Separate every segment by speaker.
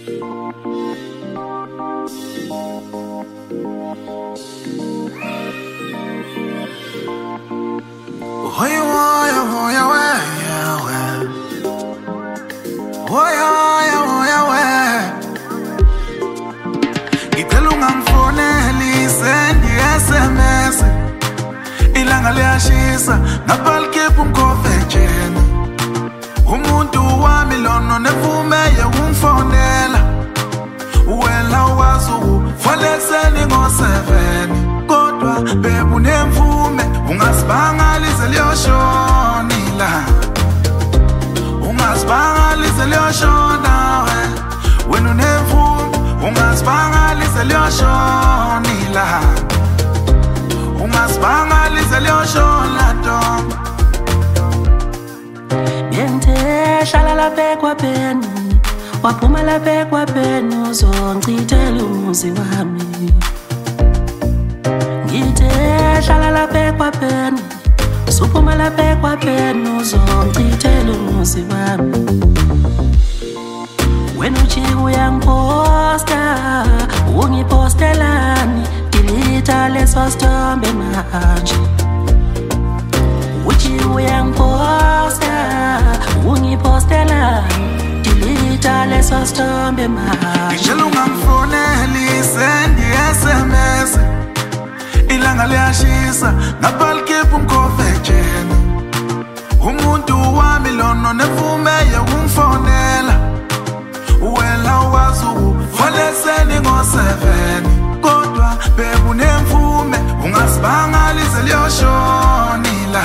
Speaker 1: Ngicela ungangifoneli sendi SMS ilanga liyashisa ngaphalikepha umkhofejeni umuntu wami lona nevume yekungifonela wena wazi ufaneleseni ngo-7 kodwa bebu nemvume ungasibangalize liyoshonila ungasibangalize liyoshona wena unemvume ungasibangalize liyoshonila ungasibangalize liyoshona ntombi
Speaker 2: Hlala lapha kwapheni waphuma lapha kwapheni uzongicithela umuzi wami ngithe hlala lapha kwapheni usuphuma lapha kwapheni uzongicithela umuzi wami wena uthi uyangiphosta ungipostelani delete leso sithombe manje uthi uyangiphosta ungipostela delete leso sithombe manje
Speaker 1: ngicela ungangifoneli sendi SMS ilanga liyashisa ngaphalikepha umkhofejeni umuntu wami lona nevume yekungifonela wena wazi ufaneleseni ngo-7 kodwa bebu nemvume ungasibangalize liyoshonila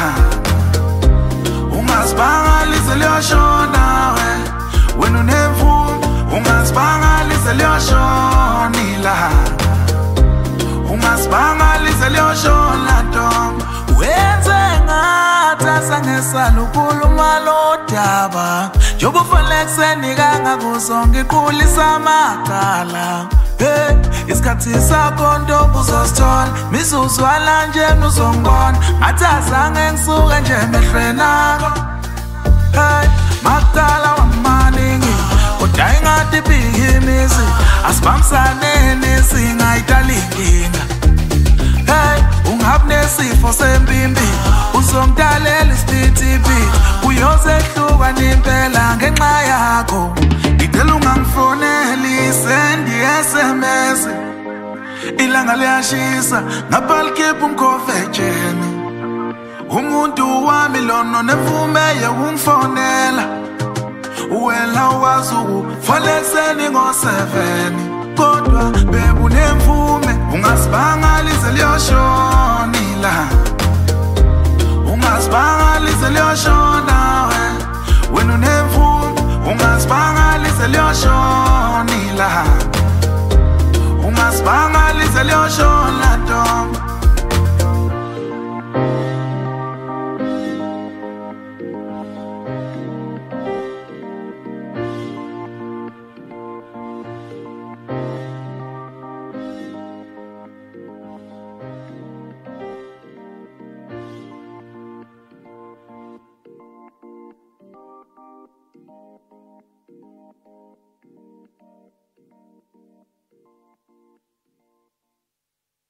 Speaker 1: ungasibangalize liyoshona wena unemvume ungasibangalize liyoshonila ungasibangalize liyoshona ntombi wenze ngathi asangesala ukhuluma lodaba njengoba ufanele kuseni kangakuzo ngiqulisa amacala isikhathi sakho ntombi uzosithola misuzwala nje uzongibona ngathi azange ngisuke nje emehlweni akho makudala wamaningi kodwa ingathi ibhiki imizi asibambisaneni singayidala inkinga ungabi nesifo sempimbi uzongidalela isipithipi uyosehluka nimpela ngenxa yakho ngicela ungangifoneli sendi SMS ilanga liyashisa ngaphalikepha umkhofejeni umuntu wami lona nevume yekungifonela wena wazi ufaneleseni ngo-7 kodwa bebu nemvume ungasibangalize liyoshonila ungasibangalize liyoshona wena unemvume ungasibangalize liyoshona